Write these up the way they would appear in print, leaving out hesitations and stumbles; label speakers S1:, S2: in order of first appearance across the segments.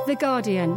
S1: The Guardian.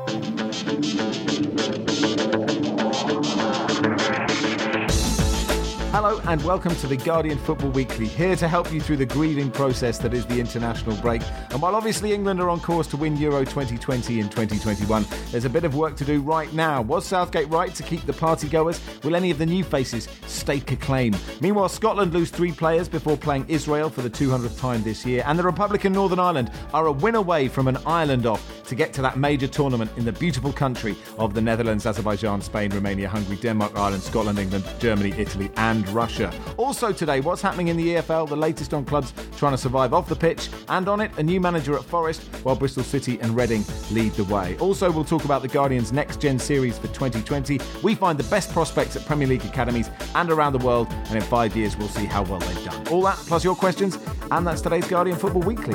S2: Hello and welcome to the Guardian Football Weekly, here to help you through the grieving process that is the international break. And while obviously England are on course to win Euro 2020 in 2021, there's a bit of work to do right now. Was Southgate right to keep the party goers? Will any of the new faces stake a claim? Meanwhile, Scotland lose 3 players before playing Israel for the 200th time this year, and the Republic of Northern Ireland are a win away from an island off to get to that major tournament in the beautiful country of the Netherlands, Azerbaijan, Spain, Romania, Hungary, Denmark, Ireland, Scotland, England, Germany, Italy and Russia. Also today, what's happening in the EFL, the latest on clubs trying to survive off the pitch, and on it, a new manager at Forest, while Bristol City and Reading lead the way. Also, we'll talk about the Guardian's Next Gen series for 2020. We find the best prospects at Premier League academies and around the world, and in 5 years we'll see how well they've done. All that, plus your questions, and that's today's Guardian Football Weekly.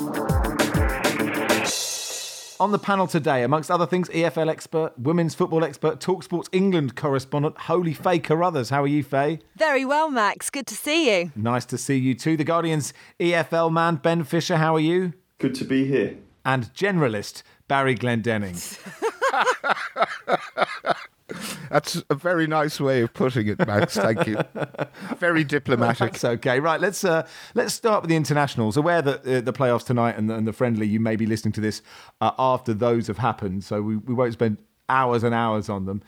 S2: On the panel today, amongst other things, EFL expert, women's football expert, TalkSports England correspondent, Holy Faye Carruthers. How are you, Faye?
S3: Very well, Max. Good to see you.
S2: Nice to see you too. The Guardian's EFL man, Ben Fisher. How are you?
S4: Good to be here.
S2: And generalist, Barry Glendenning.
S5: That's a very nice way of putting it, Max. Thank you. Very diplomatic.
S2: That's okay. Right, let's start with the internationals. Aware that the playoffs tonight and the friendly, you may be listening to this after those have happened, so we won't spend hours and hours on them.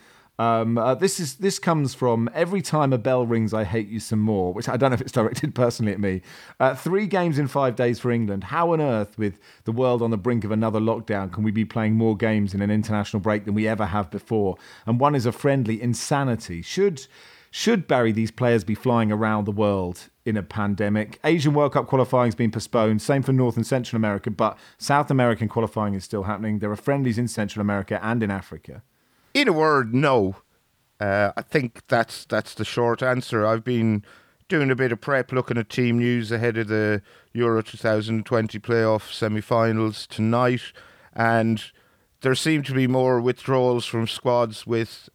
S2: This comes from Every Time a Bell Rings I Hate You Some More, which I don't know if it's directed personally at me. 3 games in 5 days for England. How on earth, with the world on the brink of another lockdown, can we be playing more games in an international break than we ever have before? And one is a friendly insanity. Should Barry, these players be flying around the world in a pandemic? Asian World Cup qualifying has been postponed. Same for North and Central America, but South American qualifying is still happening. There are friendlies in Central America and in Africa.
S5: In a word, no. I think that's the short answer. I've been doing a bit of prep, looking at team news ahead of the Euro 2020 playoff semi-finals tonight, and there seem to be more withdrawals from squads with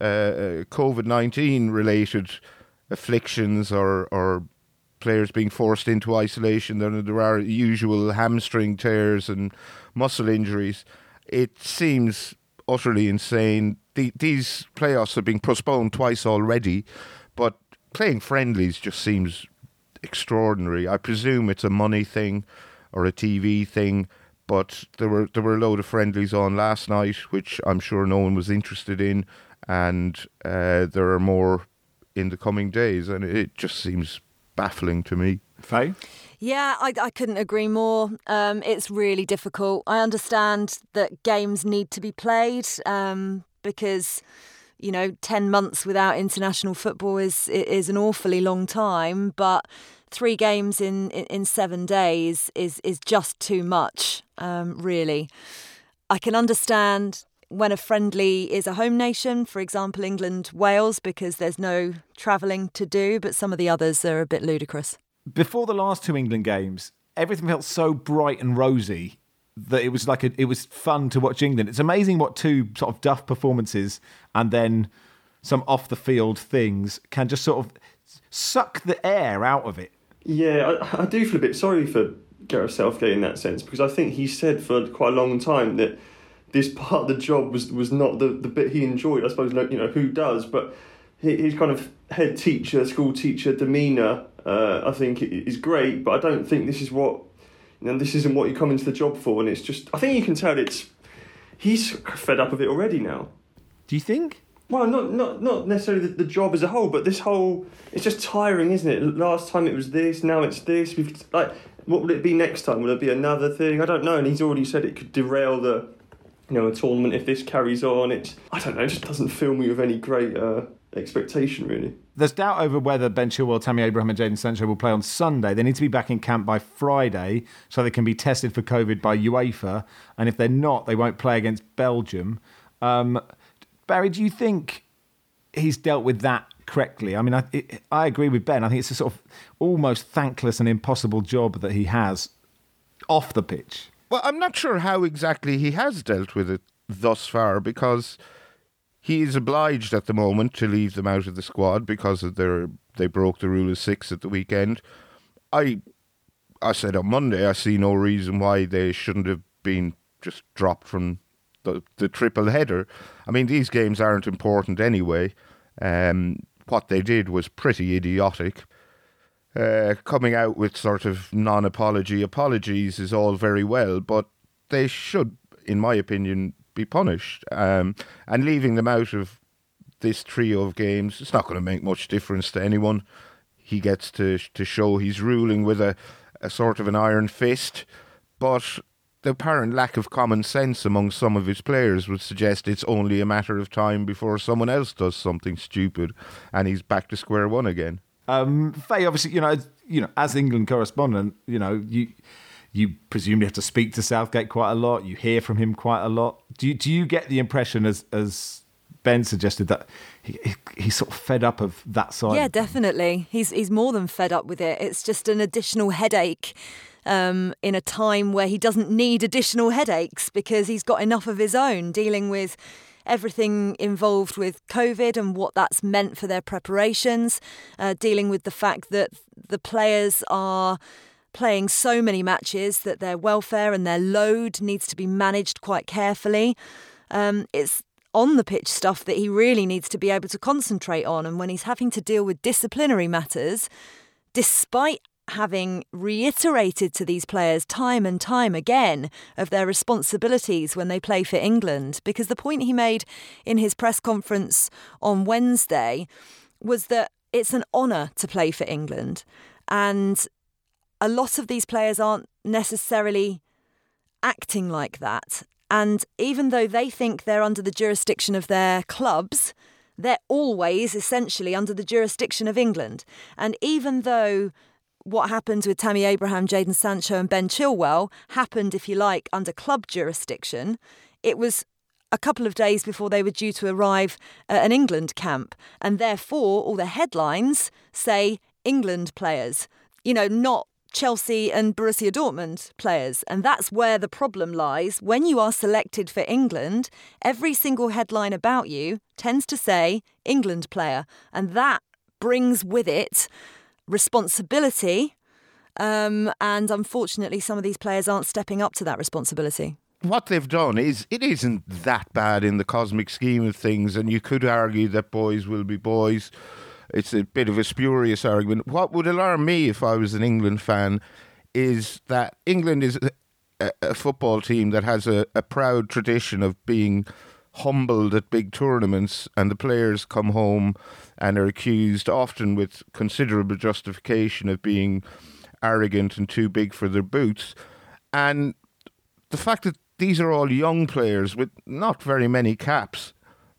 S5: COVID-19 related afflictions or players being forced into isolation than there are usual hamstring tears and muscle injuries. It seems utterly insane. These playoffs have been postponed twice already, but playing friendlies just seems extraordinary. I presume it's a money thing or a TV thing, but there were a load of friendlies on last night, which I'm sure no one was interested in, and there are more in the coming days, and it just seems baffling to me.
S2: Faye?
S3: Yeah, I couldn't agree more. It's really difficult. I understand that games need to be played because, 10 months without international football is an awfully long time, but 3 games in 7 days is just too much, really. I can understand when a friendly is a home nation, for example, England, Wales, because there's no travelling to do, but some of the others are a bit ludicrous.
S2: Before the last 2 England games, everything felt so bright and rosy that it was fun to watch England. It's amazing what 2 sort of duff performances and then some off-the-field things can just sort of suck the air out of it.
S4: Yeah, I do feel a bit sorry for Gareth Southgate in that sense, because I think he said for quite a long time that this part of the job was not the bit he enjoyed. I suppose, who does, but his kind of head teacher, school teacher demeanour, I think is great, but I don't think this is what, this isn't what you come into the job for, and it's just, I think you can tell he's fed up of it already now.
S2: Do you think?
S4: Well, not necessarily the job as a whole, but this whole, it's just tiring, isn't it? Last time it was this, now it's this. What will it be next time? Will it be another thing? I don't know, and he's already said it could derail the, a tournament if this carries on. It just doesn't fill me with any great expectation, really.
S2: There's doubt over whether Ben Chilwell, Tammy Abraham and Jadon Sancho will play on Sunday. They need to be back in camp by Friday so they can be tested for COVID by UEFA. And if they're not, they won't play against Belgium. Barry, do you think he's dealt with that correctly? I mean, I agree with Ben. I think it's a sort of almost thankless and impossible job that he has off the pitch.
S5: Well, I'm not sure how exactly he has dealt with it thus far, because he is obliged at the moment to leave them out of the squad because of they broke the rule of 6 at the weekend. I said on Monday, I see no reason why they shouldn't have been just dropped from the triple header. I mean, these games aren't important anyway. What they did was pretty idiotic. Coming out with sort of non-apology apologies is all very well, but they should, in my opinion, be punished. And leaving them out of this trio of games, it's not going to make much difference to anyone. He gets to show he's ruling with a sort of an iron fist, but the apparent lack of common sense among some of his players would suggest it's only a matter of time before someone else does something stupid and he's back to square one again.
S2: Faye, obviously, you know, as England correspondent, you presumably have to speak to Southgate quite a lot. You hear from him quite a lot. Do you get the impression, as Ben suggested, that he's sort of fed up of that side?
S3: Yeah, definitely. He's more than fed up with it. It's just an additional headache in a time where he doesn't need additional headaches because he's got enough of his own, dealing with everything involved with COVID and what that's meant for their preparations, dealing with the fact that the players are playing so many matches that their welfare and their load needs to be managed quite carefully. It's on the pitch stuff that he really needs to be able to concentrate on. And when he's having to deal with disciplinary matters, despite having reiterated to these players time and time again of their responsibilities when they play for England, because the point he made in his press conference on Wednesday was that it's an honour to play for England. And a lot of these players aren't necessarily acting like that. And even though they think they're under the jurisdiction of their clubs, they're always essentially under the jurisdiction of England. And even though what happened with Tammy Abraham, Jadon Sancho and Ben Chilwell happened, if you like, under club jurisdiction, it was a couple of days before they were due to arrive at an England camp. And therefore, all the headlines say England players, not Chelsea and Borussia Dortmund players. And that's where the problem lies. When you are selected for England, every single headline about you tends to say England player. And that brings with it responsibility. And unfortunately, some of these players aren't stepping up to that responsibility.
S5: What they've done it isn't that bad in the cosmic scheme of things. And you could argue that boys will be boys. It's a bit of a spurious argument. What would alarm me if I was an England fan is that England is a football team that has a proud tradition of being humbled at big tournaments, and the players come home and are accused, often with considerable justification, of being arrogant and too big for their boots. And the fact that these are all young players with not very many caps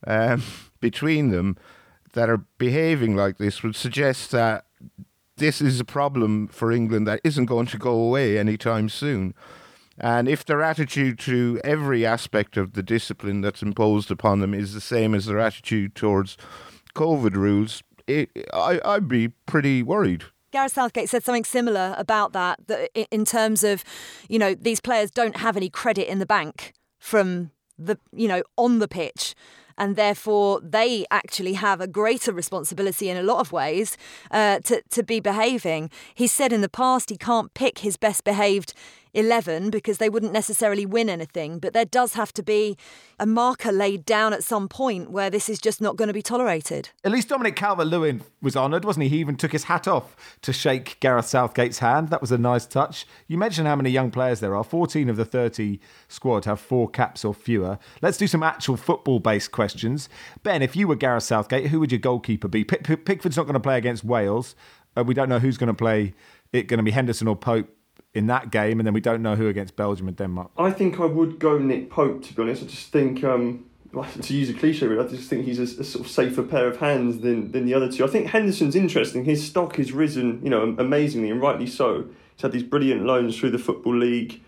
S5: between them that are behaving like this would suggest that this is a problem for England that isn't going to go away anytime soon. And if their attitude to every aspect of the discipline that's imposed upon them is the same as their attitude towards COVID rules, I'd be pretty worried.
S3: Gareth Southgate said something similar about that in terms of, these players don't have any credit in the bank from the, on the pitch. And therefore, they actually have a greater responsibility in a lot of ways to be behaving. He said in the past he can't pick his best behaved 11 because they wouldn't necessarily win anything. But there does have to be a marker laid down at some point where this is just not going to be tolerated.
S2: At least Dominic Calvert-Lewin was honoured, wasn't he? He even took his hat off to shake Gareth Southgate's hand. That was a nice touch. You mentioned how many young players there are. 14 of the 30 squad have 4 caps or fewer. Let's do some actual football-based questions. Ben, if you were Gareth Southgate, who would your goalkeeper be? Pickford's not going to play against Wales. We don't know who's going to play. It's going to be Henderson or Pope in that game, and then we don't know who against Belgium and Denmark.
S4: I think I would go Nick Pope, to be honest. I just think, to use a cliche, really, I just think he's a sort of safer pair of hands than the other two. I think Henderson's interesting. His stock has risen, amazingly, and rightly so. He's had these brilliant loans through the Football League,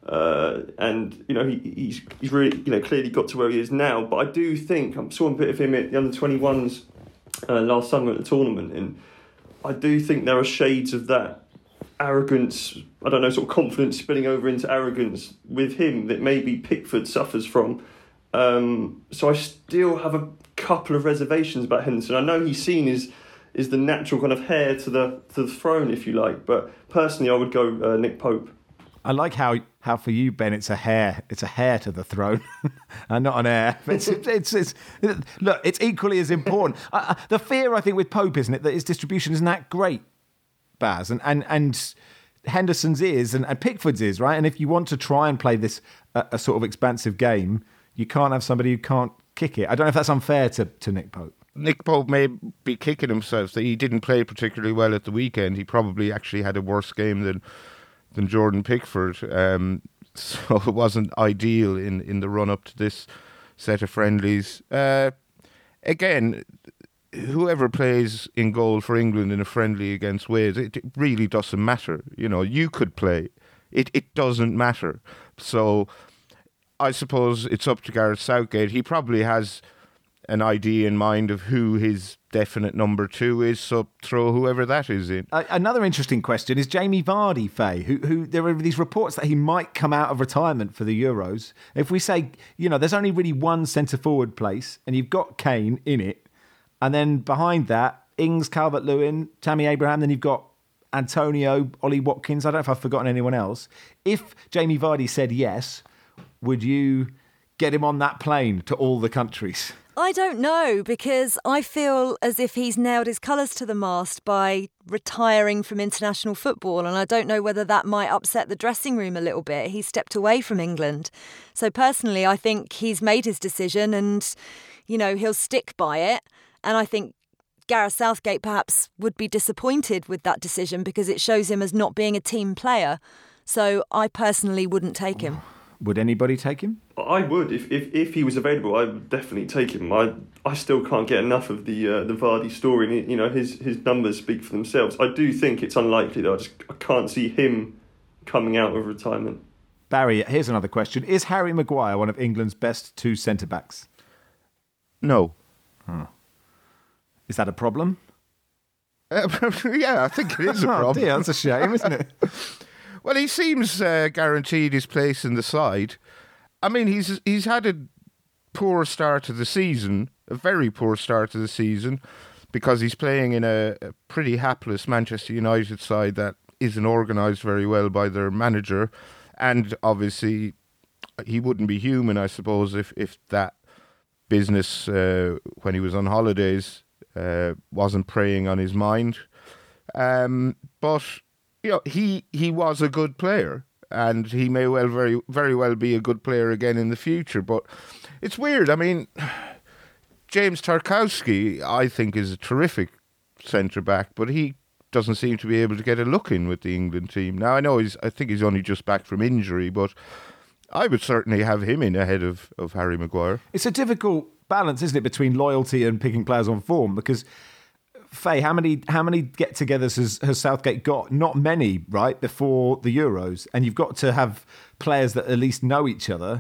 S4: and he's really clearly got to where he is now. But I do think I saw a bit of him at the under-21s last summer at the tournament, and I do think there are shades of that arrogance, sort of confidence spilling over into arrogance with him that maybe Pickford suffers from. So I still have a couple of reservations about Henderson. I know he's seen as the natural kind of heir to the throne, if you like, but personally I would go Nick Pope.
S2: I like how how for you, Ben, it's a hair to the throne, and not an heir. Look, it's equally as important. The fear, I think, with Pope, isn't it, that his distribution isn't that great, Baz, and Henderson's is, and Pickford's is, right? And if you want to try and play this a sort of expansive game, you can't have somebody who can't kick it. I don't know if that's unfair to Nick Pope. Nick
S5: Pope may be kicking himself that he didn't play particularly well at the weekend. He probably actually had a worse game than Jordan Pickford, so it wasn't ideal in the run-up to this set of friendlies. Again, whoever plays in goal for England in a friendly against Wales, it really doesn't matter. You know, you could play. It doesn't matter. So I suppose it's up to Gareth Southgate. He probably has an idea in mind of who his definite number 2 is, so throw whoever that is in.
S2: Another interesting question is Jamie Vardy, Faye, who there are these reports that he might come out of retirement for the Euros. If we say, you know, there's only really one centre-forward place, and you've got Kane in it, and then behind that, Ings, Calvert-Lewin, Tammy Abraham, then you've got Antonio, Ollie Watkins. I don't know if I've forgotten anyone else. If Jamie Vardy said yes, would you get him on that plane to all the countries?
S3: I don't know, because I feel as if he's nailed his colours to the mast by retiring from international football, and I don't know whether that might upset the dressing room a little bit. He stepped away from England. So personally, I think he's made his decision and, you know, he'll stick by it. And I think Gareth Southgate perhaps would be disappointed with that decision because it shows him as not being a team player. So I personally wouldn't take him.
S2: Would anybody take him?
S4: I would. If he was available, I would definitely take him. I still can't get enough of the Vardy story. And, you know, his numbers speak for themselves. I do think it's unlikely, though. I can't see him coming out of retirement.
S2: Barry, here's another question. Is Harry Maguire one of England's best 2 centre-backs?
S5: No.
S2: Is that a problem?
S5: Yeah, I think it is a problem.
S2: Oh dear, that's a shame, isn't it?
S5: Well, he seems guaranteed his place in the side. I mean, he's had a poor start to the season, a very poor start to the season, because he's playing in a pretty hapless Manchester United side that isn't organised very well by their manager. And obviously, he wouldn't be human, I suppose, if that business, when he was on holidays, wasn't preying on his mind. But you know, he was a good player, and he may well very, very well be a good player again in the future. But it's weird. I mean, James Tarkowski, I think, is a terrific centre-back, but he doesn't seem to be able to get a look in with the England team. Now, I think he's only just back from injury, but I would certainly have him in ahead of Harry Maguire.
S2: It's a difficult balance, isn't it, between loyalty and picking players on form? Because, Faye, how many get-togethers has Southgate got? Not many, right, before the Euros. And you've got to have players that at least know each other.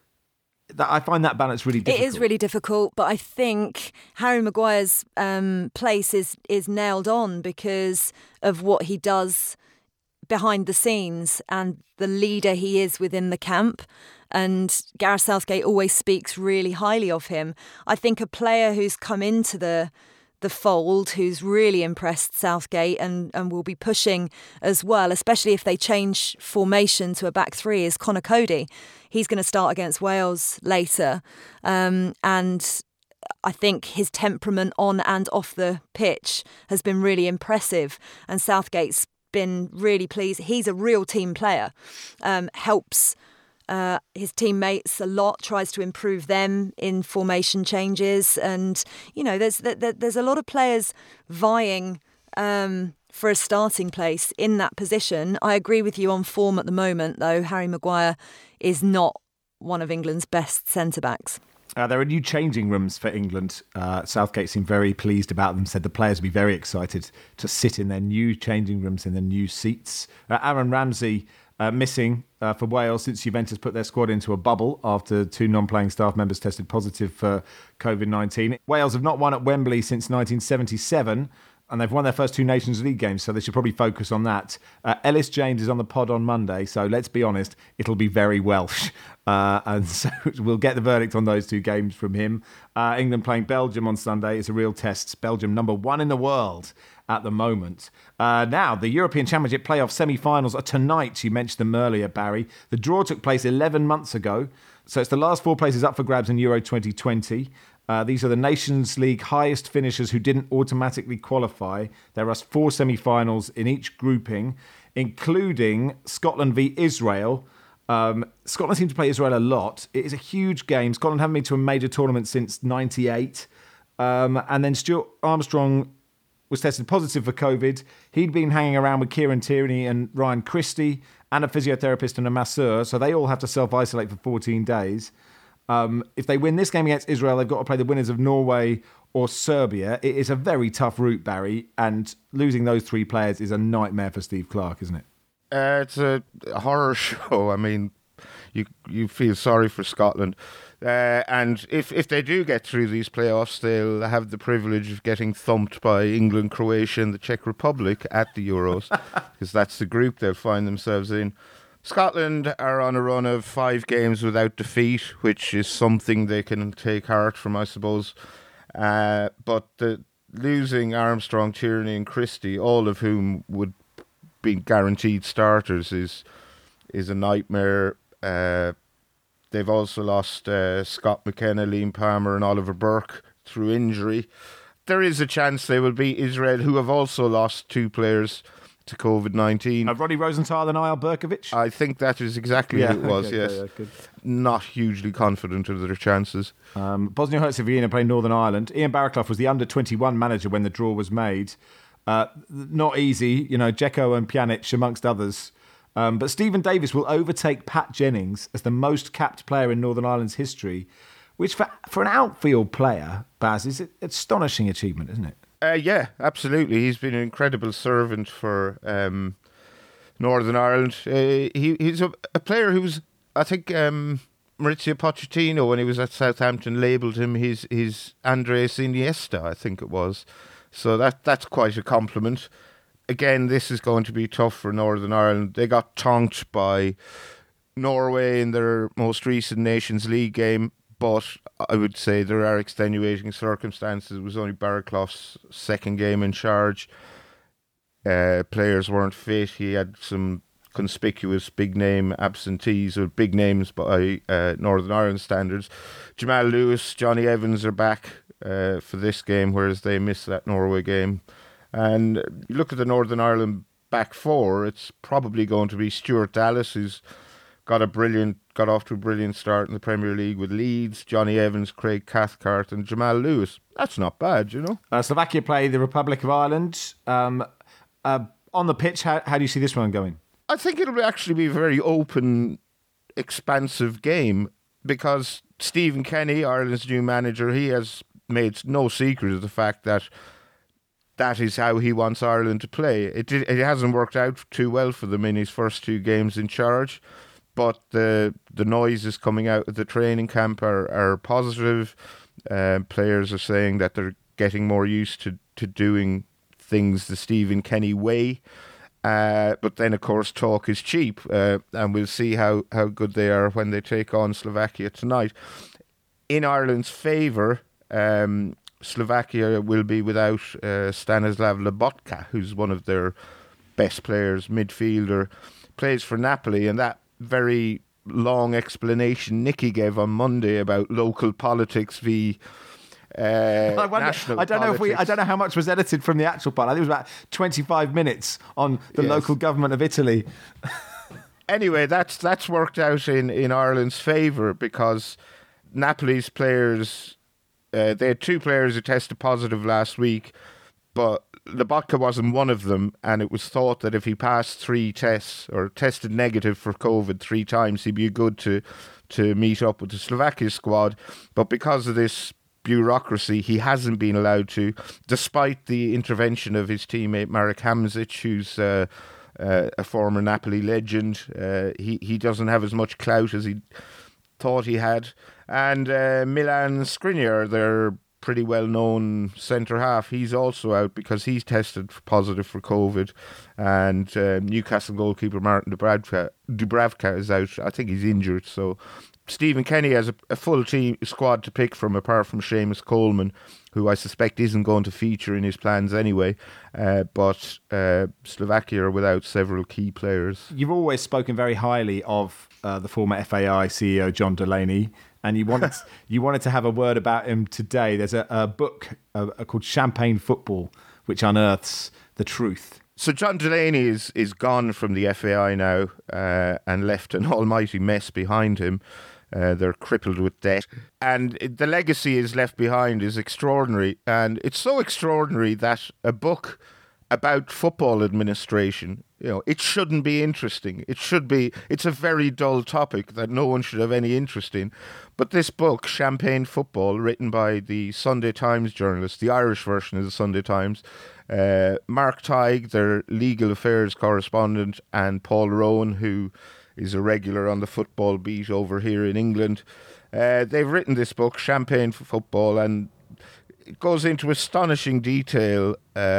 S2: I find that balance really difficult.
S3: It is really difficult, but I think Harry Maguire's place is nailed on because of what he does behind the scenes and the leader he is within the camp. And Gareth Southgate always speaks really highly of him. I think a player who's come into the fold, who's really impressed Southgate and will be pushing as well, especially if they change formation to a back 3, is Conor Cody. He's going to start against Wales later. And I think his temperament on and off the pitch has been really impressive. And Southgate's been really pleased. He's a real team player, helps his teammates a lot, tries to improve them in formation changes. And, you know, there's a lot of players vying for a starting place in that position. I agree with you on form at the moment, though. Harry Maguire is not one of England's best centre-backs.
S2: There are new changing rooms for England. Southgate seemed very pleased about them, said the players would be very excited to sit in their new changing rooms, in their new seats. Aaron Ramsey missing for Wales since Juventus put their squad into a bubble after 2 non-playing staff members tested positive for COVID-19. Wales have not won at Wembley since 1977. and they've won their first 2 Nations League games, so they should probably focus on that. Ellis James is on the pod on Monday, so let's be honest, it'll be very Welsh. And so we'll get the verdict on those 2 games from him. England playing Belgium on Sunday. It's a real test. Belgium number 1 in the world at the moment. Now, the European Championship playoff semi-finals are tonight. You mentioned them earlier, Barry. The draw took place 11 months ago, so it's the last 4 places up for grabs in Euro 2020. These are the Nations League highest finishers who didn't automatically qualify. There are 4 semi-finals in each grouping, including Scotland v Israel. Scotland seem to play Israel a lot. It is a huge game. Scotland haven't been to a major tournament since '98. And then Stuart Armstrong was tested positive for COVID. He'd been hanging around with Kieran Tierney and Ryan Christie and a physiotherapist and a masseur, so they all have to self-isolate for 14 days. If they win this game against Israel, they've got to play the winners of Norway or Serbia. It is a very tough route, Barry, and losing those 3 players is a nightmare for Steve Clarke, isn't it?
S5: It's a horror show. I mean, you feel sorry for Scotland. And if they do get through these playoffs, they'll have the privilege of getting thumped by England, Croatia and the Czech Republic at the Euros, because that's the group they'll find themselves in. Scotland are on a run of 5 games without defeat, which is something they can take heart from, I suppose. But losing Armstrong, Tierney and Christie, all of whom would be guaranteed starters, is a nightmare. They've also lost Scott McKenna, Liam Palmer and Oliver Burke through injury. There is a chance they will beat Israel, who have also lost 2 players to COVID-19.
S2: Ronnie Rosenthal and Eyal Berkovic?
S5: I think that is exactly who it was, okay, yes. Good. Not hugely confident of their chances.
S2: Bosnia-Herzegovina playing Northern Ireland. Ian Barraclough was the under-21 manager when the draw was made. Not easy, Dzeko and Pjanic amongst others. But Stephen Davis will overtake Pat Jennings as the most capped player in Northern Ireland's history, which for an outfield player, Baz, is an astonishing achievement, isn't it?
S5: Yeah, absolutely. He's been an incredible servant for Northern Ireland. He's a player who's, I think, Maurizio Pochettino, when he was at Southampton, labelled him his Andres Iniesta, I think it was. So that's quite a compliment. Again, this is going to be tough for Northern Ireland. They got tonked by Norway in their most recent Nations League game, but I would say there are extenuating circumstances. It was only Barraclough's second game in charge. Players weren't fit. He had some conspicuous big name absentees, or big names by Northern Ireland standards. Jamal Lewis, Johnny Evans are back for this game, whereas they missed that Norway game. And you look at the Northern Ireland back 4, it's probably going to be Stuart Dallas, who's got off to a brilliant start in the Premier League with Leeds, Johnny Evans, Craig Cathcart and Jamal Lewis. That's not bad,
S2: Slovakia play the Republic of Ireland. On the pitch, how do you see this one going?
S5: I think it'll actually be a very open, expansive game, because Stephen Kenny, Ireland's new manager, he has made no secret of the fact that is how he wants Ireland to play. It hasn't worked out too well for them in his first 2 games in charge, but the noises coming out of the training camp are positive. Players are saying that they're getting more used to doing things the Stephen Kenny way. But then, of course, talk is cheap, and we'll see how good they are when they take on Slovakia tonight. In Ireland's favour, Slovakia will be without Stanislav Lobotka, who's one of their best players, midfielder, plays for Napoli, and that very long explanation Nicky gave on Monday about local politics v national politics.
S2: I don't know how much was edited from the actual part. I think it was about 25 minutes on the local government of Italy.
S5: Anyway, that's worked out in Ireland's favour, because Napoli's players, they had 2 players who tested positive last week, but Lobotka wasn't one of them, and it was thought that if he passed 3 tests or tested negative for COVID 3 times, he'd be good to meet up with the Slovakia squad. But because of this bureaucracy, he hasn't been allowed to, despite the intervention of his teammate Marek Hamzic, who's a former Napoli legend. He doesn't have as much clout as he thought he had. And Milan Skriniar, their pretty well-known centre-half. He's also out because he's tested positive for COVID. And Newcastle goalkeeper Martin Dubravka is out. I think he's injured. So Stephen Kenny has a full squad to pick from, apart from Seamus Coleman, who I suspect isn't going to feature in his plans anyway. But Slovakia are without several key players.
S2: You've always spoken very highly of the former FAI CEO John Delaney, and you wanted to have a word about him today. There's a book called Champagne Football, which unearths the truth.
S5: So John Delaney is gone from the FAI now and left an almighty mess behind him. They're crippled with debt. And the legacy is left behind is extraordinary. And it's so extraordinary that a book about football administration, it shouldn't be interesting. It's a very dull topic that no one should have any interest in. But this book, Champagne Football, written by the Sunday Times journalist, the Irish version of the Sunday Times, Mark Tighe, their legal affairs correspondent, and Paul Rowan, who is a regular on the football beat over here in England. They've written this book, Champagne Football, and it goes into astonishing detail.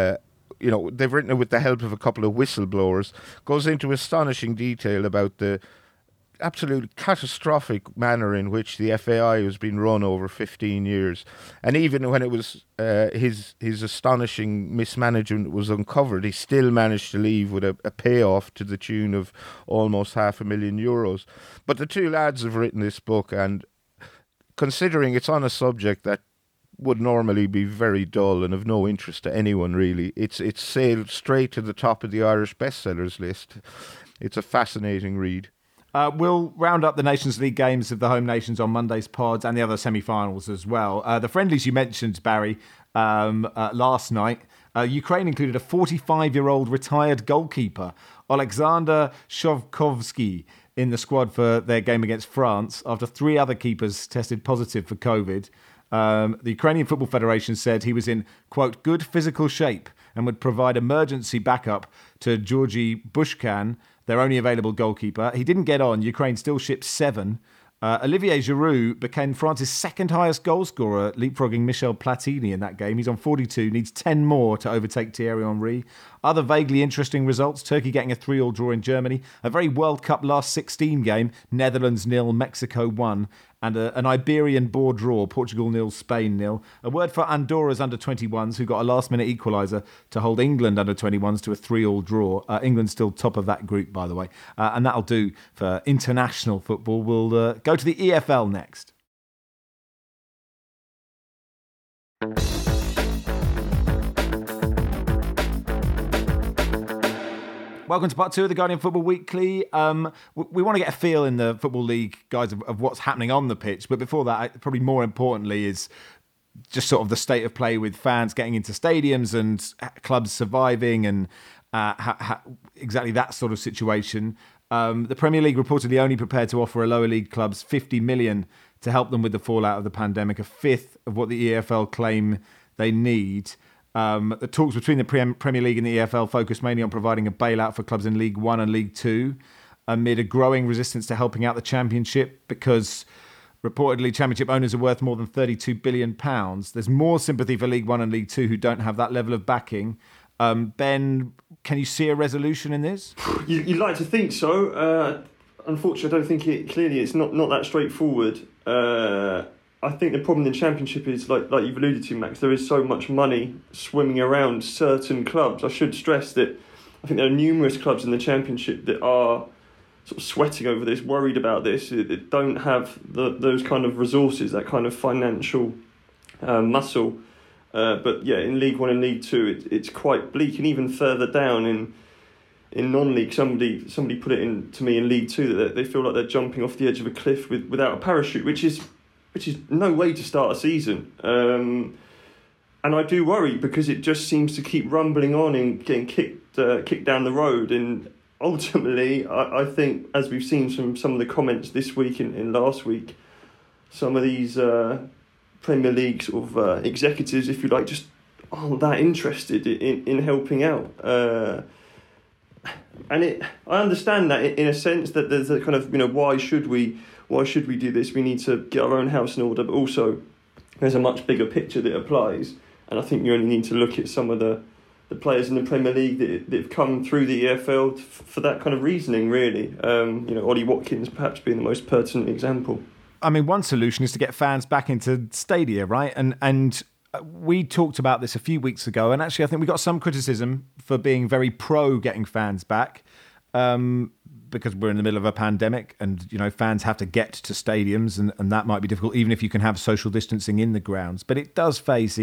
S5: They've written it with the help of a couple of whistleblowers. Goes into astonishing detail about the absolute catastrophic manner in which the FAI has been run over 15 years. And even when it was his astonishing mismanagement was uncovered, he still managed to leave with a payoff to the tune of almost €500,000. But the two lads have written this book, and considering it's on a subject that would normally be very dull and of no interest to anyone really, it's sailed straight to the top of the Irish bestsellers list. It's a fascinating read.
S2: We'll round up the Nations League games of the home nations on Monday's pods and the other semi-finals as well. The friendlies you mentioned, Barry, last night, Ukraine included a 45-year-old retired goalkeeper, Alexander Shovkovsky, in the squad for their game against France after 3 other keepers tested positive for COVID. The Ukrainian Football Federation said he was in, quote, good physical shape and would provide emergency backup to Georgy Bushkan, their only available goalkeeper. He didn't get on. Ukraine still shipped 7. Olivier Giroud became France's second highest goal scorer, leapfrogging Michel Platini in that game. He's on 42, needs 10 more to overtake Thierry Henry. Other vaguely interesting results, Turkey getting a 3-3 draw in Germany. A very World Cup last 16 game, Netherlands 0, Mexico 1. And an Iberian bore draw, Portugal 0, Spain 0. A word for Andorra's under-21s, who got a last-minute equaliser to hold England under-21s to a 3-3 draw. England's still top of that group, by the way. And that'll do for international football. We'll go to the EFL next. Welcome to part 2 of the Guardian Football Weekly. We want to get a feel in the Football League, guys, of what's happening on the pitch. But before that, probably more importantly, is just sort of the state of play with fans getting into stadiums and clubs surviving and exactly that sort of situation. The Premier League reportedly only prepared to offer a lower league clubs $50 million to help them with the fallout of the pandemic, a fifth of what the EFL claim they need. The talks between the Premier League and the EFL focus mainly on providing a bailout for clubs in League One and League Two, amid a growing resistance to helping out the Championship because reportedly Championship owners are worth more than £32 billion. There's more sympathy for League One and League Two who don't have that level of backing. Ben, can you see a resolution in this?
S4: You'd like to think so. Unfortunately, I don't think it's not that straightforward. I think the problem in the Championship is, like you've alluded to, Max, there is so much money swimming around certain clubs. I should stress that I think there are numerous clubs in the Championship that are sort of sweating over this, worried about this, that don't have those kind of resources, that kind of financial muscle. But yeah, in League One and League Two, it's quite bleak, and even further down in non-league, somebody put it in to me in League Two that they feel like they're jumping off the edge of a cliff without a parachute, which is no way to start a season. And I do worry because it just seems to keep rumbling on and getting kicked down the road. And ultimately, I think, as we've seen from some of the comments this week and last week, some of these Premier League sort of executives, if you like, just aren't that interested in helping out. And I understand that in a sense that there's a kind of, why should we do this? We need to get our own house in order. But also, there's a much bigger picture that applies. And I think you only need to look at some of the players in the Premier League that have come through the EFL for that kind of reasoning, really. Ollie Watkins perhaps being the most pertinent example.
S2: I mean, one solution is to get fans back into stadia, right? And we talked about this a few weeks ago, and actually I think we got some criticism for being very pro getting fans back, because we're in the middle of a pandemic and, fans have to get to stadiums and that might be difficult, even if you can have social distancing in the grounds. But it does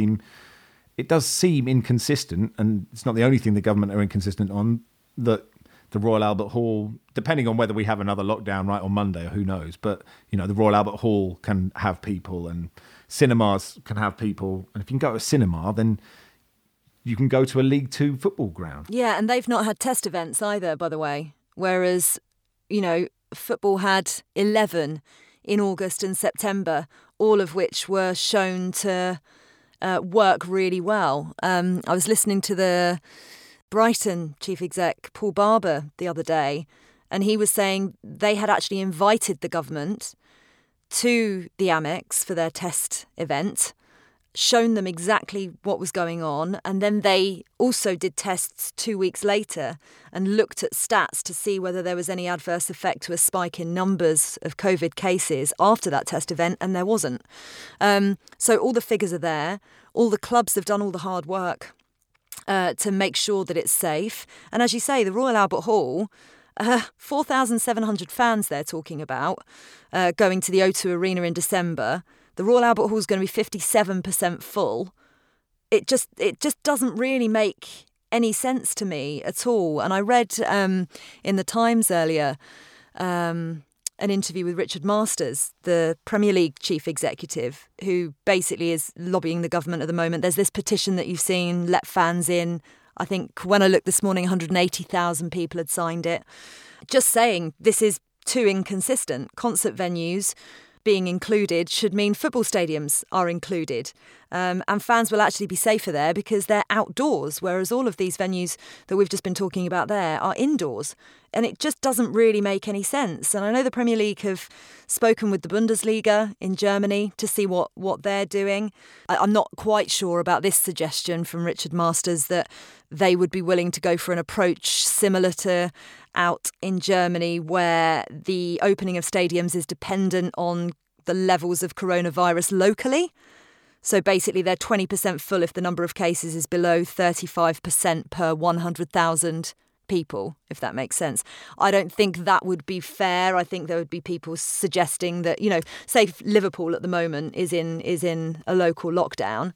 S2: seem inconsistent, and it's not the only thing the government are inconsistent on, that the Royal Albert Hall, depending on whether we have another lockdown right on Monday, or who knows, but, the Royal Albert Hall can have people and cinemas can have people. And if you can go to a cinema, then you can go to a League Two football ground.
S3: Yeah, and they've not had test events either, by the way. Whereas, football had 11 in August and September, all of which were shown to work really well. I was listening to the Brighton chief exec, Paul Barber, the other day, and he was saying they had actually invited the government to the Amex for their test event, shown them exactly what was going on, and then they also did tests 2 weeks later and looked at stats to see whether there was any adverse effect to a spike in numbers of COVID cases after that test event, and there wasn't. So all the figures are there. All the clubs have done all the hard work to make sure that it's safe. And as you say, the Royal Albert Hall, 4,700 fans they're talking about going to the O2 Arena in December. The Royal Albert Hall is going to be 57% full. It just doesn't really make any sense to me at all. And I read in the Times earlier an interview with Richard Masters, the Premier League chief executive, who basically is lobbying the government at the moment. There's this petition that you've seen, Let Fans In. I think when I looked this morning, 180,000 people had signed it. Just saying this is too inconsistent. Concert venues being included should mean football stadiums are included. And fans will actually be safer there because they're outdoors, whereas all of these venues that we've just been talking about there are indoors. And it just doesn't really make any sense. And I know the Premier League have spoken with the Bundesliga in Germany to see what they're doing. I'm not quite sure about this suggestion from Richard Masters that they would be willing to go for an approach similar to out in Germany, where the opening of stadiums is dependent on the levels of coronavirus locally. So basically they're 20% full if the number of cases is below 35% per 100,000 people, if that makes sense. I don't think that would be fair. I think there would be people suggesting that, say Liverpool at the moment is in a local lockdown.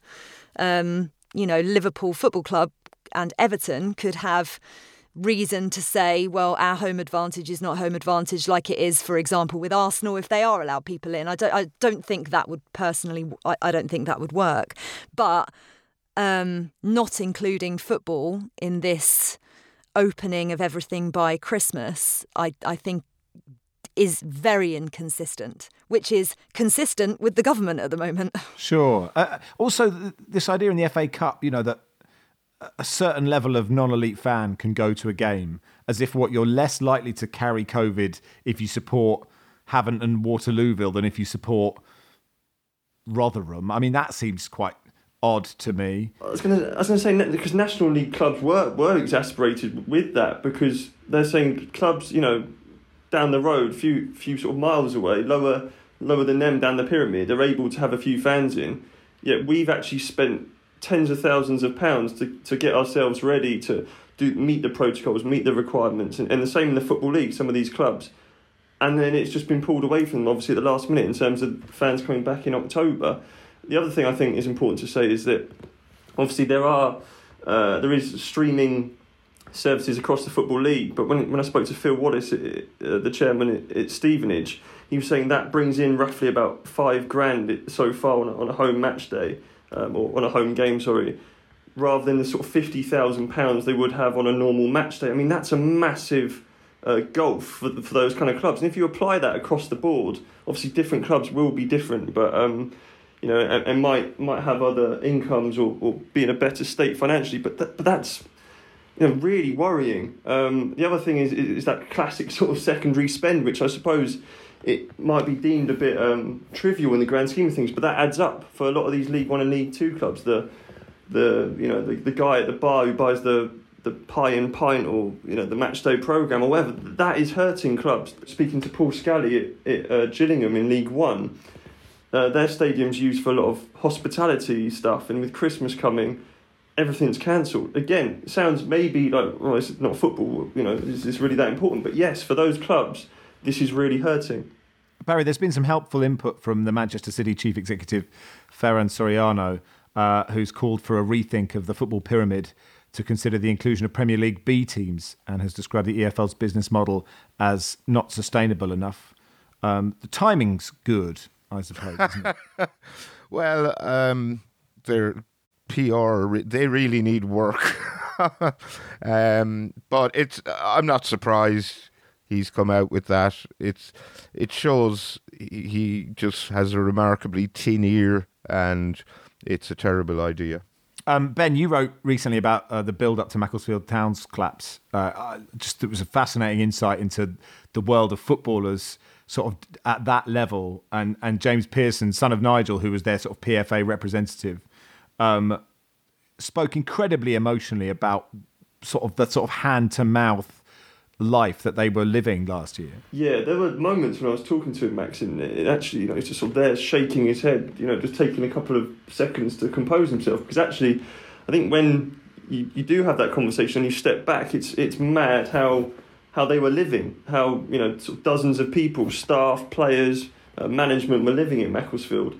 S3: Liverpool Football Club and Everton could have reason to say, well, our home advantage is not home advantage like it is, for example, with Arsenal if they are allowed people in. I don't think that would personally, I don't think that would work. But not including football in this opening of everything by Christmas, I think is very inconsistent, which is consistent with the government at the moment.
S2: Sure. Also, this idea in the FA Cup, that a certain level of non-elite fan can go to a game, as if you're less likely to carry COVID if you support Havant and Waterlooville than if you support Rotherham. I mean, that seems quite odd to me.
S4: I was going to say, because National League clubs were exasperated with that, because they're saying clubs, down the road, few sort of miles away, lower than them down the pyramid, are able to have a few fans in. Yet we've actually spent tens of thousands of pounds to get ourselves ready to meet the protocols, meet the requirements, and the same in the Football League, some of these clubs. And then it's just been pulled away from them, obviously, at the last minute in terms of fans coming back in October. The other thing I think is important to say is that obviously there is streaming services across the Football League, but when I spoke to Phil Wallace, the chairman at Stevenage, he was saying that brings in roughly about $5,000 so far on a home match day. Or on a home game, rather than the sort of £50,000 they would have on a normal match day. I mean, that's a massive gulf for those kind of clubs. And if you apply that across the board, obviously different clubs will be different, but and might have other incomes or be in a better state financially. But that's really worrying. The other thing is that classic sort of secondary spend, which I suppose it might be deemed a bit trivial in the grand scheme of things, but that adds up for a lot of these League One and League Two clubs. The guy at the bar who buys the pie and pint, or the match day programme or whatever, that is hurting clubs. Speaking to Paul Scally at Gillingham in League One, their stadium's used for a lot of hospitality stuff, and with Christmas coming, everything's cancelled. Again, it sounds maybe like, well, it's not football, is this really that important? But yes, for those clubs, this is really hurting.
S2: Barry, there's been some helpful input from the Manchester City chief executive, Ferran Soriano, who's called for a rethink of the football pyramid to consider the inclusion of Premier League B teams, and has described the EFL's business model as not sustainable enough. The timing's good, I suppose, isn't it?
S5: Well, their PR, they really need work. But I'm not surprised he's come out with that. It shows he just has a remarkably thin ear, and it's a terrible idea.
S2: Ben, you wrote recently about the build-up to Macclesfield Town's collapse. It was a fascinating insight into the world of footballers sort of at that level. And James Pearson, son of Nigel, who was their sort of PFA representative, spoke incredibly emotionally about the hand-to-mouth life that they were living last year.
S4: Yeah, there were moments when I was talking to him, Max, and it actually, he's just sort of there shaking his head, just taking a couple of seconds to compose himself. Because actually, I think when you do have that conversation and you step back, it's mad how they were living, how sort of dozens of people, staff, players, management were living in Macclesfield.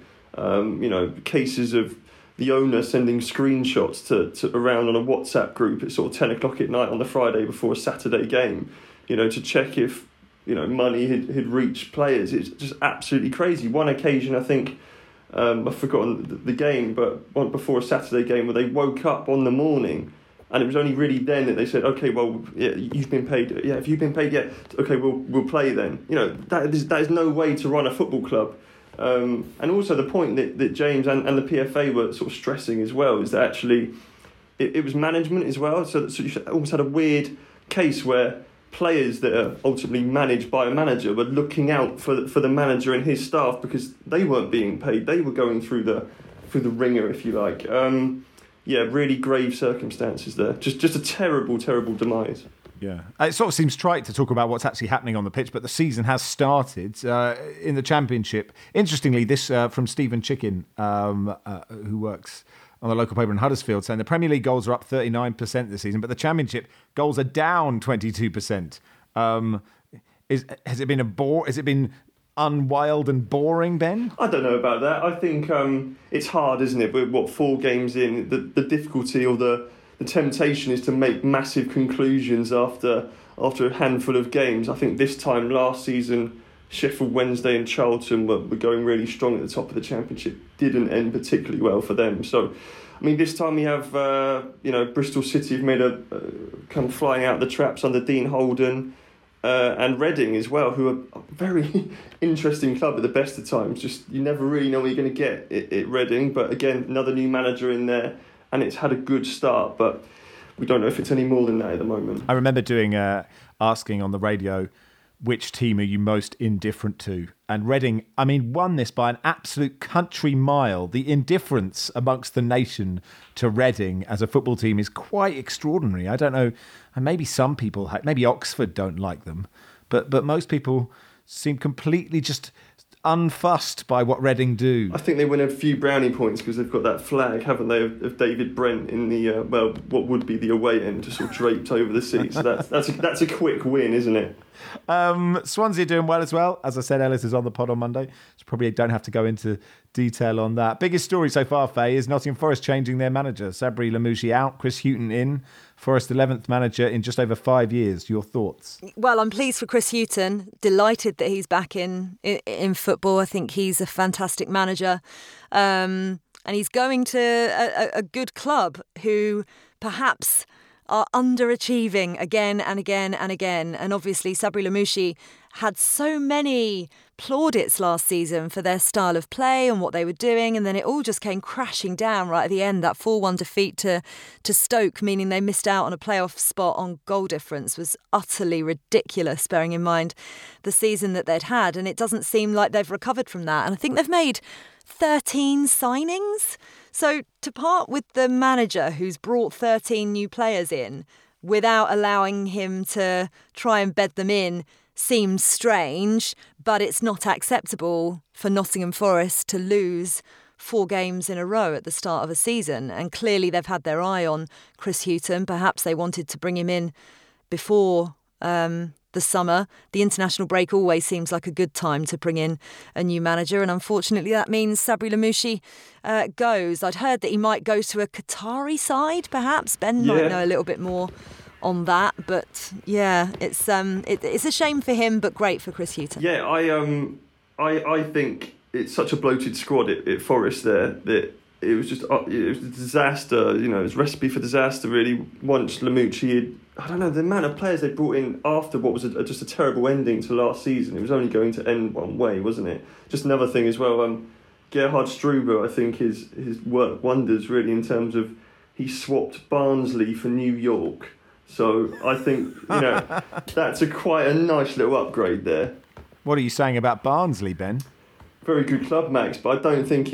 S4: Cases of the owner sending screenshots to around on a WhatsApp group at sort of 10 o'clock at night on the Friday before a Saturday game, to check if, money had reached players. It's just absolutely crazy. One occasion, I think, I've forgotten the game, but before a Saturday game where they woke up on the morning, and it was only really then that they said, okay, well, yeah, you've been paid. Yeah, if you've been paid, yeah, okay, we'll play then. That is no way to run a football club. And also the point that James and the PFA were sort of stressing as well is that actually it was management as well. So you almost had a weird case where players that are ultimately managed by a manager were looking out for the manager and his staff because they weren't being paid. They were going through the ringer, if you like. Really grave circumstances there. Just a terrible, terrible demise.
S2: Yeah, it sort of seems trite to talk about what's actually happening on the pitch, but the season has started in the Championship. Interestingly, this from Stephen Chicken, who works on the local paper in Huddersfield, saying the Premier League goals are up 39% this season, but the Championship goals are down 22%. Has it been unwild and boring, Ben?
S4: I don't know about that. I think it's hard, isn't it? We're 4 games in. The difficulty or the temptation is to make massive conclusions after a handful of games. I think this time last season, Sheffield Wednesday and Charlton were going really strong at the top of the Championship. Didn't end particularly well for them. So, I mean, this time we have, Bristol City have made a come flying out the traps under Dean Holden, and Reading as well, who are a very interesting club at the best of times. Just you never really know what you're going to get at Reading. But again, another new manager in there. And it's had a good start, but we don't know if it's any more than that at the moment.
S2: I remember asking on the radio, which team are you most indifferent to? And Reading, won this by an absolute country mile. The indifference amongst the nation to Reading as a football team is quite extraordinary. I don't know, and maybe some people, maybe Oxford don't like them, but most people seem completely just unfussed by what Reading do.
S4: I think they win a few brownie points because they've got that flag, haven't they, of David Brent in the what would be the away end, just sort of draped over the seat. So that's a quick win, isn't it?
S2: Swansea are doing well as well. As I said, Ellis is on the pod on Monday, so probably don't have to go into detail on that. Biggest story so far, Faye, is Nottingham Forest changing their manager. Sabri Lamouchi out, Chris Hughton in. Forest 11th manager in just over 5 years. Your thoughts? Well,
S3: I'm pleased for Chris Hughton. Delighted that he's back in football. I think he's a fantastic manager. And he's going to a good club who perhaps are underachieving again and again and again. And obviously Sabri Lamouchi had so many plaudits last season for their style of play and what they were doing, and then it all just came crashing down right at the end. That 4-1 defeat to Stoke, meaning they missed out on a playoff spot on goal difference, was utterly ridiculous, bearing in mind the season that they'd had, and it doesn't seem like they've recovered from that. And I think they've made 13 signings. So to part with the manager who's brought 13 new players in without allowing him to try and bed them in seems strange, but it's not acceptable for Nottingham Forest to lose 4 games in a row at the start of a season. And clearly they've had their eye on Chris Hughton. Perhaps they wanted to bring him in before the summer. The international break always seems like a good time to bring in a new manager, and unfortunately that means Sabri Lamouchi goes. I'd heard that he might go to a Qatari side, perhaps. Ben might know a little bit more on that, but yeah, it's a shame for him, but great for Chris Hughton.
S4: Yeah, I think it's such a bloated squad at Forest there that it was just it was a disaster. You know, it was a recipe for disaster really. Once Lamouchi had, I don't know, the amount of players they brought in after what was just a terrible ending to last season. It was only going to end one way, wasn't it? Just another thing as well. Gerhard Struber, I think his work wonders really in terms of he swapped Barnsley for New York. So I think that's quite a nice little upgrade there.
S2: What are you saying about Barnsley, Ben?
S4: Very good club, Max, but I don't think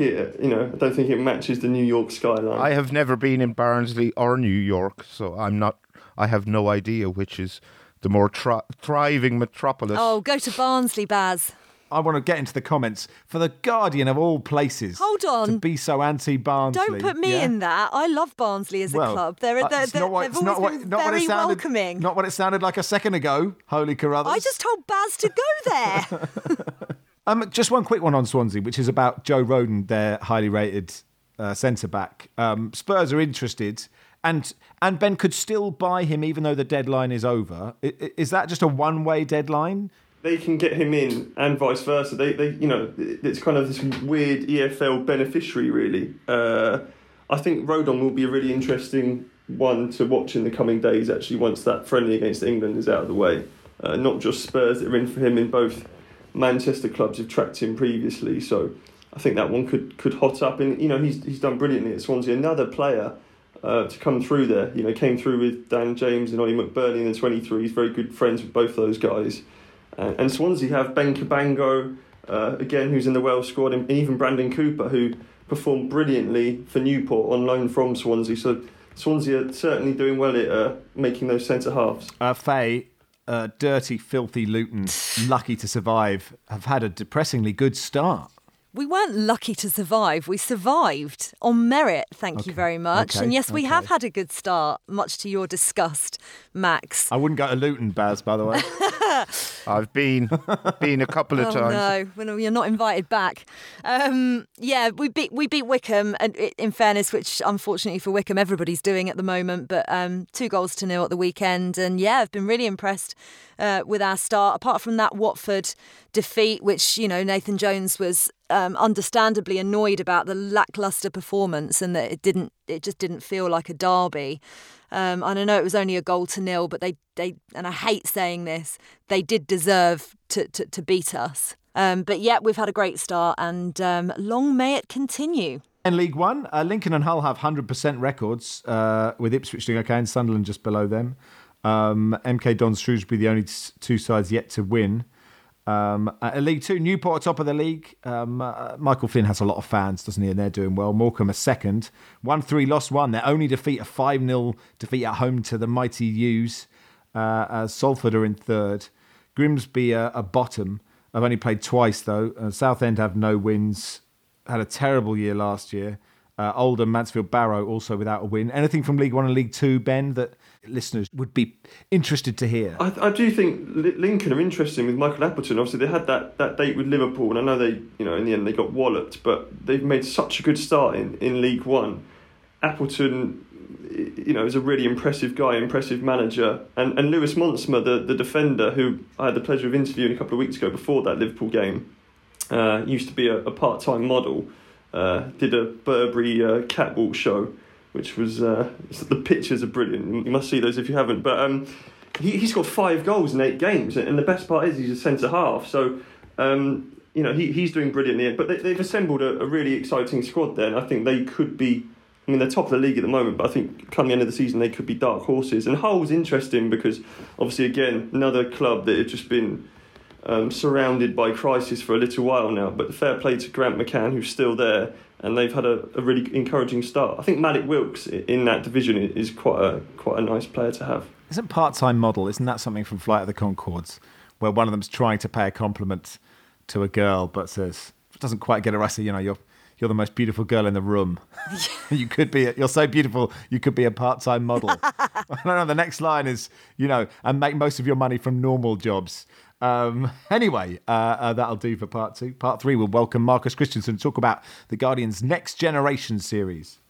S4: it matches the New York skyline.
S5: I have never been in Barnsley or New York, so I have no idea which is the more thriving metropolis.
S3: Oh, go to Barnsley, Baz.
S2: I want to get into the comments for the Guardian of all places.
S3: Hold on.
S2: To be so anti-Barnsley.
S3: Don't put me in that. I love Barnsley as a club. They've always been very welcoming.
S2: Not what it sounded like a second ago, Holy Carruthers.
S3: I just told Baz to go there.
S2: Just one quick one on Swansea, which is about Joe Rodon, their highly rated centre-back. Spurs are interested, and Ben could still buy him even though the deadline is over. Is that just a one-way deadline?
S4: They can get him in and vice versa. They it's kind of this weird EFL beneficiary, really. I think Rodon will be a really interesting one to watch in the coming days, actually, once that friendly against England is out of the way. Not just Spurs that are in for him, in both Manchester clubs have tracked him previously. So I think that one could hot up. And, he's done brilliantly at Swansea. Another player to come through there. Came through with Dan James and Ollie McBurney in the 23. He's very good friends with both those guys. And Swansea have Ben Cabango, again, who's in the Welsh squad, and even Brandon Cooper, who performed brilliantly for Newport on loan from Swansea. So Swansea are certainly doing well at making those centre-halves.
S2: Faye, dirty, filthy Luton, lucky to survive, have had a depressingly good start.
S3: We weren't lucky to survive. We survived on merit, thank you very much. And yes, we have had a good start, much to your disgust, Max.
S2: I wouldn't go to Luton, Baz, by the way.
S5: I've been a couple of times.
S3: No, you're not invited back. We beat Wickham, in fairness, which unfortunately for Wickham everybody's doing at the moment, but 2-0 at the weekend. And yeah, I've been really impressed with our start. Apart from that Watford defeat, which, Nathan Jones was understandably annoyed about the lacklustre performance and that it just didn't feel like a derby. And I know it was only 1-0, but they and I hate saying this, they did deserve to beat us. But yeah, we've had a great start, and long may it continue.
S2: In League One, Lincoln and Hull have 100% records, with Ipswich doing okay and Sunderland just below them. MK Dons Shrewsbury, the only two sides yet to win. At League Two, Newport top of the league. Michael Flynn has a lot of fans, doesn't he? And they're doing well. Morecambe are second. 1-3, lost 1. Their only defeat, a 5-0 defeat at home to the mighty U's. Salford are in third. Grimsby are bottom. I've only played twice, though. Southend have no wins. Had a terrible year last year. Oldham, Mansfield, Barrow also without a win. Anything from League One and League Two, Ben, that listeners would be interested to hear?
S4: I do think Lincoln are interesting with Michael Appleton. Obviously, they had that date with Liverpool, and I know they, in the end they got walloped, but they've made such a good start in League One. Appleton, is a really impressive guy, impressive manager, and Lewis Montsma, the defender, who I had the pleasure of interviewing a couple of weeks ago before that Liverpool game, used to be a part-time model. Did a Burberry catwalk show, which was the pictures are brilliant. You must see those if you haven't. But he scored 5 goals in 8 games, and the best part is he's a centre half. So he's doing brilliantly. But they've assembled a really exciting squad there, and I think they could be. I mean, they're top of the league at the moment, but I think come the end of the season they could be dark horses. And Hull's interesting because obviously again another club that have just been surrounded by crisis for a little while now. But fair play to Grant McCann, who's still there, and they've had a really encouraging start. I think Malik Wilkes in that division is quite a nice player to have.
S2: Isn't part-time model? Isn't that something from Flight of the Conchords, where one of them's trying to pay a compliment to a girl, but says doesn't quite get it right? So, you're the most beautiful girl in the room. You're so beautiful, you could be a part-time model. I don't know, the next line is, and make most of your money from normal jobs. Anyway, that'll do for part 2. Part 3, we'll welcome Marcus Christensen to talk about the Guardian's Next Generation series.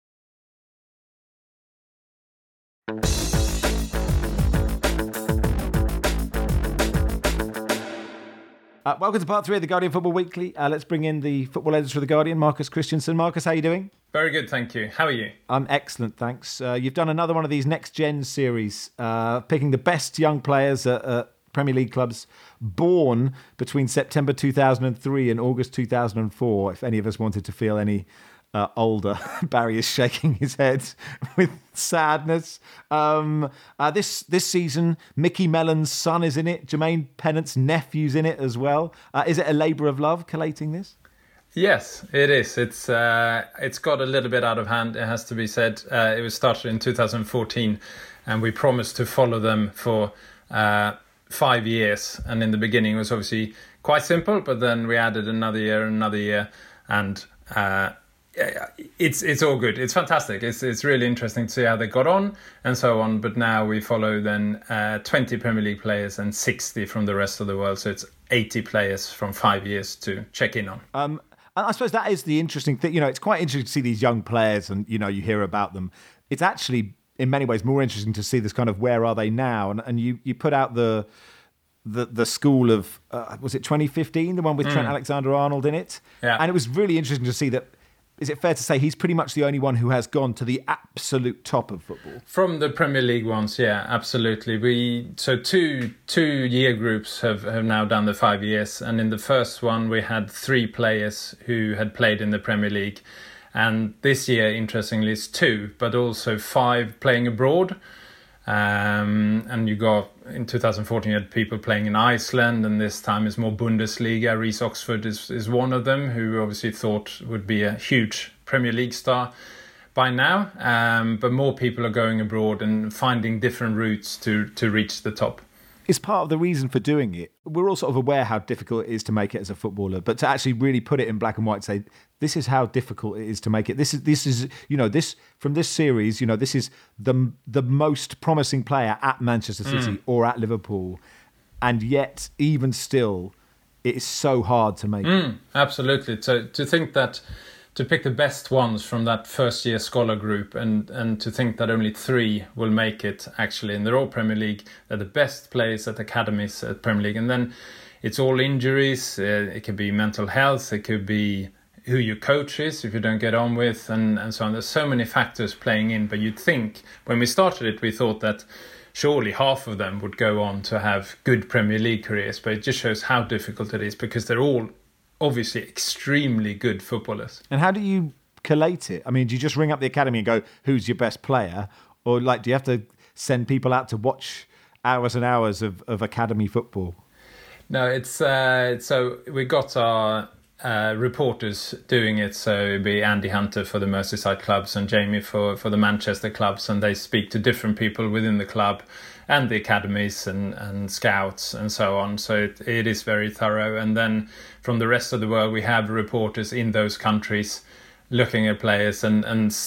S2: Welcome to part 3 of the Guardian Football Weekly. Let's bring in the football editor of the Guardian, Marcus Christensen. Marcus, how are you doing?
S1: Very good, thank you. How are you?
S2: I'm excellent, thanks. You've done another one of these Next Gen series, picking the best young players at Premier League clubs born between September 2003 and August 2004, if any of us wanted to feel any older. Barry is shaking his head with sadness. This season, Mickey Mellon's son is in it. Jermaine Pennant's nephew's in it as well. Is it a labour of love collating this?
S1: Yes, it is. It's got a little bit out of hand, it has to be said. It was started in 2014, and we promised to follow them for 5 years. And in the beginning, it was obviously quite simple, but then we added another year, and it's all good. It's fantastic. It's really interesting to see how they got on and so on. But now we follow then 20 Premier League players and 60 from the rest of the world. So it's 80 players from 5 years to check in on.
S2: And I suppose that is the interesting thing. It's quite interesting to see these young players and, you hear about them. It's actually, in many ways, more interesting to see this kind of where are they now? And you put out the school of, was it 2015, the one with Trent Alexander-Arnold in it?
S1: Yeah.
S2: And it was really interesting to see that. Is it fair to say he's pretty much the only one who has gone to the absolute top of football?
S1: From the Premier League ones, yeah, absolutely. So two year groups have now done the 5 years. And in the first one, we had 3 players who had played in the Premier League. And this year, interestingly, it's 2, but also 5 playing abroad. And you got, in 2014, you had people playing in Iceland, and this time is more Bundesliga. Reece Oxford is one of them, who obviously thought would be a huge Premier League star by now. But more people are going abroad and finding different routes to reach the top.
S2: It's part of the reason for doing it. We're all sort of aware how difficult it is to make it as a footballer, but to actually really put it in black and white, say this is how difficult it is to make it. This is from this series. This is the most promising player at Manchester City or at Liverpool, and yet even still, it is so hard to make.
S1: Absolutely. So to think that. To pick the best ones from that first-year scholar group and to think that only 3 will make it, actually, and they're all Premier League. They're the best players at academies at Premier League. And then it's all injuries. It could be mental health. It could be who your coach is, if you don't get on with, and so on. There's so many factors playing in. But you'd think, when we started it, we thought that surely half of them would go on to have good Premier League careers. But it just shows how difficult it is, because they're all obviously extremely good footballers.
S2: And how do you collate it? I mean, do you just ring up the academy and go, who's your best player? Or do you have to send people out to watch hours and hours of academy football?
S1: No, it's so we got our reporters doing it. So it'd be Andy Hunter for the Merseyside clubs and Jamie for the Manchester clubs, and they speak to different people within the club and the academies and scouts and so on. So it is very thorough. And then from the rest of the world, we have reporters in those countries looking at players. And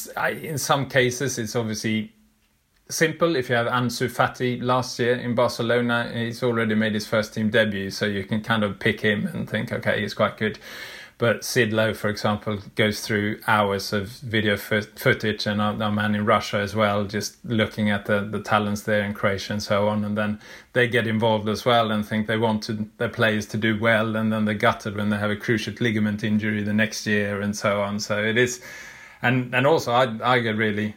S1: in some cases, it's obviously simple. If you have Ansu Fati last year in Barcelona, he's already made his first team debut. So you can kind of pick him and think, okay, he's quite good. But Sid Lowe, for example, goes through hours of video footage, and our man in Russia as well, just looking at the talents there in Croatia and so on. And then they get involved as well and think they want their players to do well, and then they're gutted when they have a cruciate ligament injury the next year and so on. So it is, and also I get really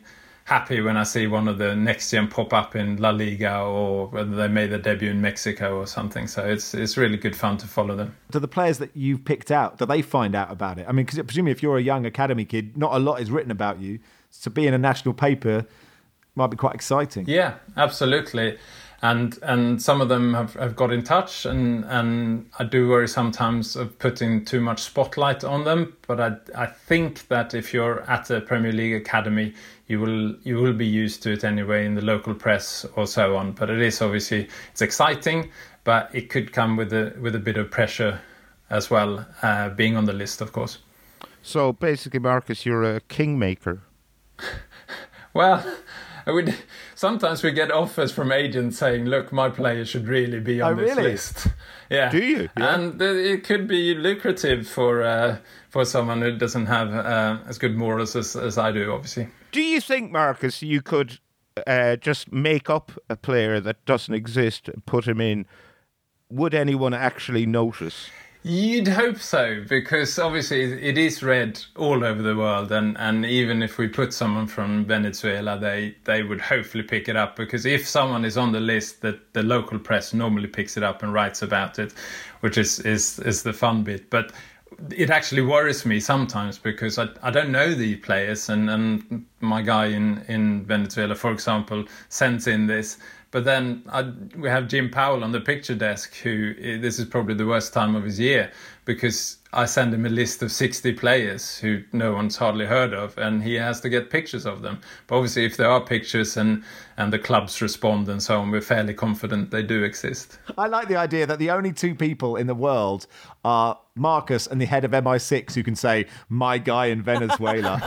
S1: happy when I see one of the next gen pop up in La Liga, or whether they made their debut in Mexico or something. So it's really good fun to follow them.
S2: Do the players that you've picked out, do they find out about it? I mean, because presumably if you're a young academy kid, not a lot is written about you. So being a national paper might be quite exciting.
S1: Yeah, absolutely. And some of them have got in touch, and I do worry sometimes of putting too much spotlight on them. But I think that if you're at a Premier League academy, you will be used to it anyway in the local press or so on. But it is obviously, it's exciting, but it could come with a bit of pressure as well, being on the list, of course.
S5: So basically, Marcus, you're a kingmaker.
S1: Well, sometimes we get offers from agents saying, look, my player should really be on this list. Yeah.
S5: Do you? Yeah.
S1: And it could be lucrative for someone who doesn't have as good morals as I do, obviously.
S5: Do you think, Marcus, you could just make up a player that doesn't exist and put him in? Would anyone actually notice?
S1: You'd hope so, because obviously it is read all over the world, and even if we put someone from Venezuela, they would hopefully pick it up, because if someone is on the list, that the local press normally picks it up and writes about it, which is the fun bit. But it actually worries me sometimes, because I don't know the players, and my guy in Venezuela, for example, sends in this. But then we have Jim Powell on the picture desk, who this is probably the worst time of his year, because I send him a list of 60 players who no one's hardly heard of, and he has to get pictures of them. But obviously, if there are pictures and the clubs respond and so on, we're fairly confident they do exist.
S2: I like the idea that the only two people in the world are Marcus and the head of MI6 who can say, my guy in Venezuela.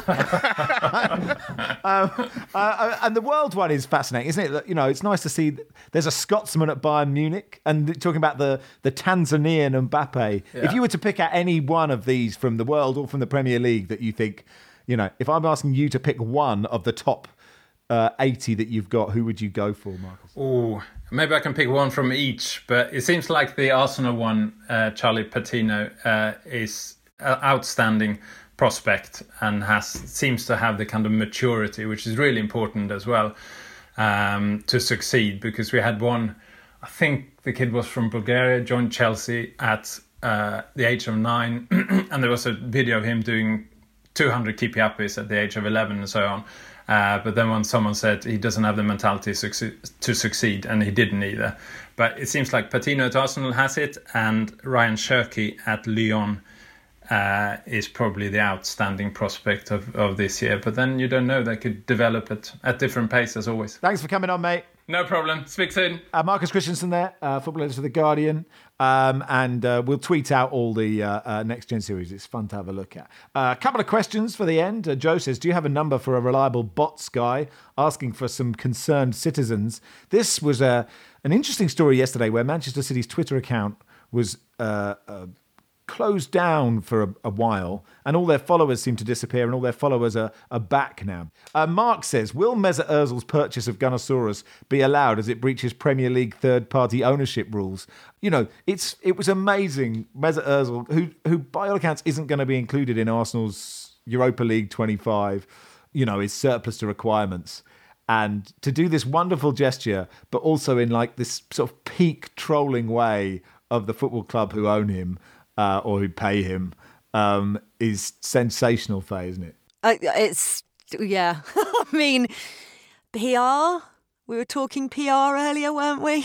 S2: And the world one is fascinating, isn't it? You know, it's nice to see there's a Scotsman at Bayern Munich, and talking about the Tanzanian Mbappe. Yeah. If you were to pick out any one of these from the world or from the Premier League that you think, you know, if I'm asking you to pick one of the top 80 that you've got, who would you go for, Marcus?
S1: Oh, maybe I can pick one from each, but it seems like the Arsenal one, Charlie Patino, is an outstanding prospect and seems to have the kind of maturity, which is really important as well, to succeed, because we had one, I think the kid was from Bulgaria, joined Chelsea at the age of 9, and there was a video of him doing 200 keepy-uppies at the age of 11 and so on. But then when someone said he doesn't have the mentality to succeed, and he didn't either. But it seems like Patino at Arsenal has it, and Ryan Cherki at Lyon is probably the outstanding prospect of this year. But then you don't know, they could develop it at different pace as always.
S2: Thanks for coming on, mate.
S1: No problem. Speak soon.
S2: Marcus Christensen there, football editor for The Guardian. And we'll tweet out all the Next Gen series. It's fun to have a look at. A couple of questions for the end. Joe says, do you have a number for a reliable bots guy? Asking for some concerned citizens. This was an interesting story yesterday where Manchester City's Twitter account was closed down for a while, and all their followers seem to disappear, and all their followers are back now. Mark says, will Mesut Ozil's purchase of Gunnosaurus be allowed as it breaches Premier League third-party ownership rules? You know, it was amazing. Mesut Ozil, who by all accounts isn't going to be included in Arsenal's Europa League 25, you know, is surplus to requirements. And to do this wonderful gesture, but also in like this sort of peak trolling way of the football club who own him, or who pay him, is sensational, Faye, isn't it?
S3: Yeah. I mean, PR? We were talking PR earlier, weren't we?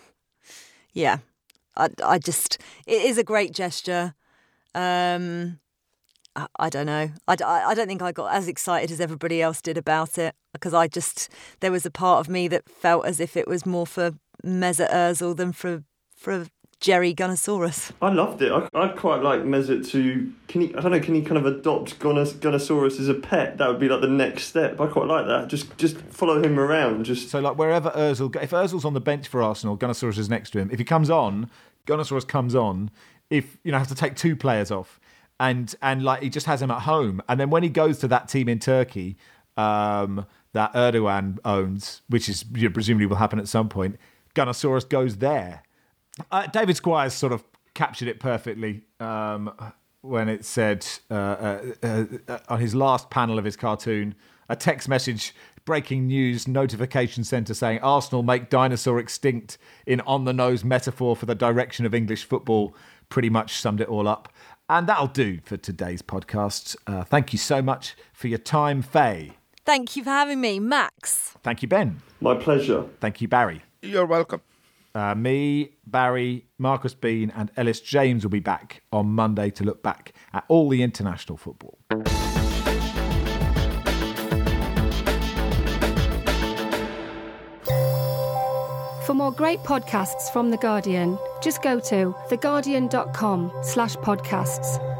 S3: Yeah. It is a great gesture. I don't know. I don't think I got as excited as everybody else did about it, because there was a part of me that felt as if it was more for Mesut Ozil than for Jerry Gunnosaurus.
S4: I loved it. I'd quite like Mesut to... Can he kind of adopt Gunnosaurus as a pet? That would be like the next step. I quite like that. Just follow him around. So
S2: like wherever Ozil... If Ozil's on the bench for Arsenal, Gunnosaurus is next to him. If he comes on, Gunnosaurus comes on. If, you know, have to take 2 players off. And like he just has him at home. And then when he goes to that team in Turkey, that Erdogan owns, which is presumably will happen at some point, Gunnosaurus goes there. David Squires sort of captured it perfectly when it said on his last panel of his cartoon, a text message, breaking news notification centre saying Arsenal make dinosaur extinct in on-the-nose metaphor for the direction of English football, pretty much summed it all up. And that'll do for today's podcast. Thank you so much for your time, Faye.
S3: Thank you for having me, Max.
S2: Thank you, Ben.
S4: My pleasure.
S2: Thank you, Barry.
S5: You're welcome.
S2: Me, Barry, Marcus Bean and Ellis James will be back on Monday to look back at all the international football.
S6: For more great podcasts from The Guardian, just go to theguardian.com/podcasts.